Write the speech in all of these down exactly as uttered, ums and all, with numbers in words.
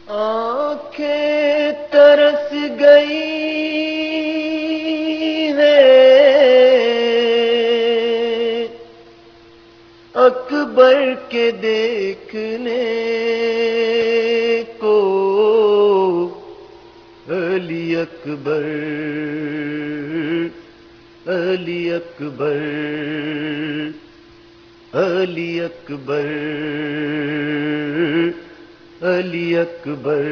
آنکھیں ترس گئی ہے اکبر کے دیکھنے کو، علی اکبر علی اکبر علی اکبر علی اکبر.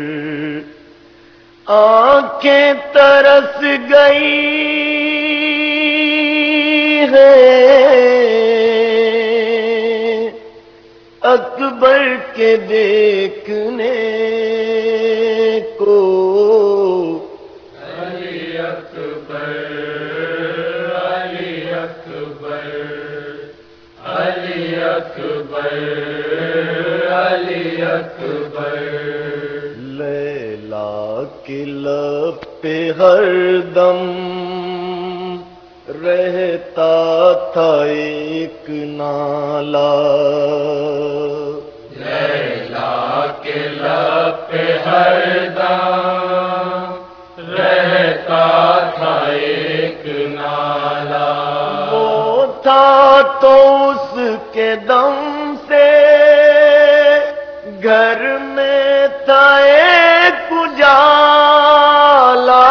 آنکھیں ترس گئی ہیں اکبر کے دیکھنے کو، علی اکبر علی اکبر علی اکبر علی اکبر. لیلا کے لب پہ ہر دم رہتا تھا ایک نالا، لیلا کے لب پہ ہر دم رہتا تھا ایک نالا. وہ تھا تو اس کے دم سے گھر میں تھا ایک اجالا.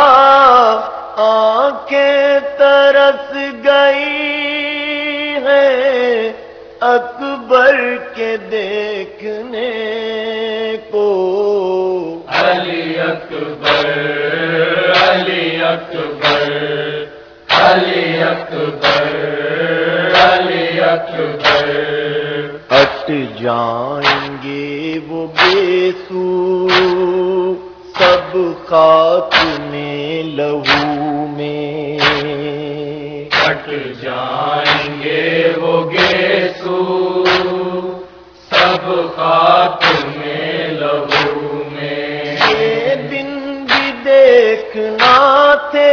آنکھیں ترس گئی ہیں اکبر کے دیکھنے کو، علی اکبر علی اکبر علی اکبر علی اکبر. ہٹ جائیں گے وہ بے سو سب خاک میں لہو میں، ہٹ جائیں گے وہ گیسو سب خاک میں لہو میں. یہ دن بھی دیکھنا تھے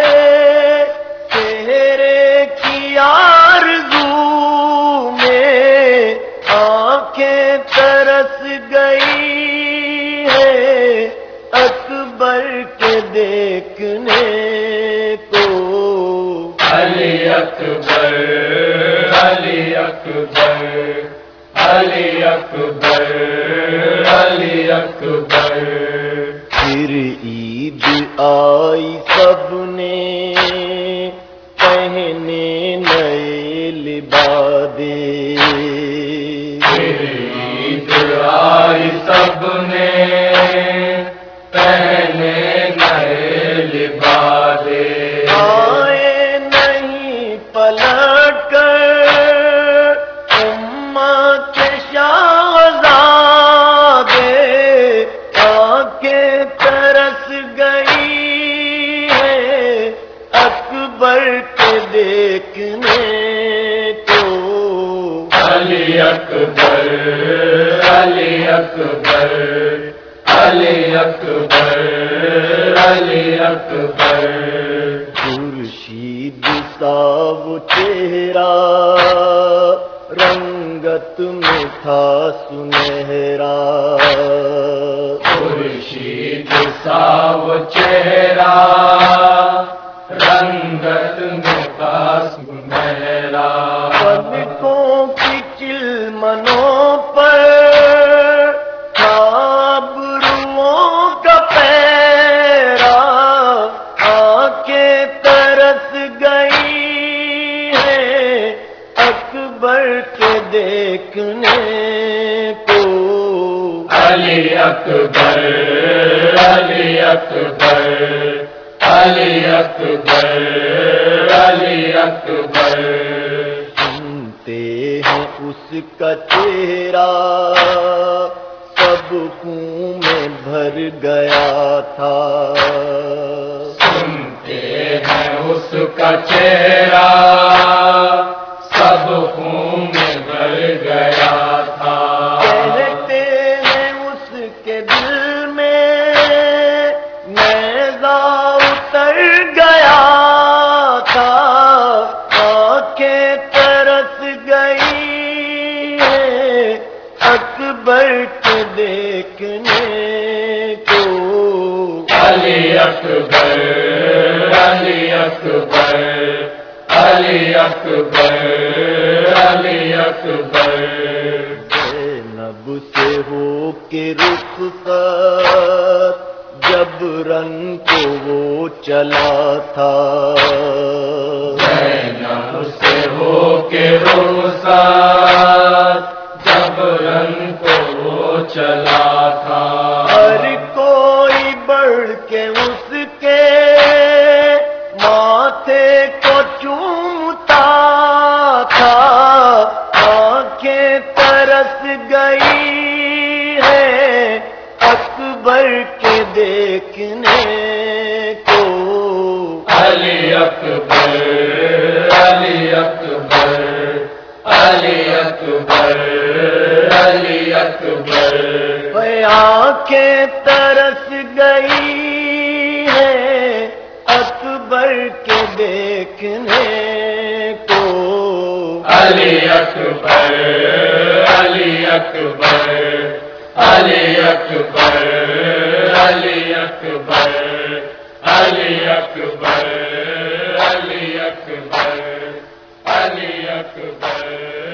چہرے کی آرزو میں، آنکھیں ترس گئی ہے اکبر کے دیکھنے کو، علی اکبر علی اکبر علی اکبر علی اکبر. پھر عید آئی سب نے پہنے نئے لبادے، پھر عید آئی سب نے پہنے نئے لبادے. آئے نہیں پلٹ کر امت کے شہزادے، آنکھیں ترس گئی ہے اکبر کے دیکھنے کو، علی اکبر علی اکبر علی اکبر علی اکبر. خورشید سا وہ چہرہ رنگت میں تھا سنہرا، خورشید سا وہ چہرہ رنگت میں تھا سنہرا. پلکوں کی چلمنوں پر تھا ابروؤں کا پیرا، آنکھیں ترس گئی ہیں اکبر کے دیکھنے کو، علی اکبر علی اکبر علی اکبر علی اکبر. سنتے ہیں اس کا چہرہ سب خون میں بھر گیا تھا، سنتے ہیں اس کا چہرہ سب خون میں بھر گیا تھا. کہتے ہیں اس کے دل میں نیزہ اتر گیا تھا، آنکھیں ترس گئی ہیں اکبر کے دیکھنے علی اکبر علی اکبر علی اکبر علی اکبر زینب سے ہو کے رخصت جب رن کو وہ چلا تھا، زینب سے ہو کے رخصت جب رن کو وہ چلا تھا، ہر کوئی بڑھ کے اس کے ماتھے کو چومتا تھا، آنکھیں ترس گئی ہے اکبر کے دیکھنے کو، علی اکبر علی اکبر علی اکبر علی اکبر آنکھیں ترس گئی ہے اکبر کے دیکھنے کو، علی اکبر علی اکبر علی اکبر علی اکبر علی اکبر علی اکبر علی اکبر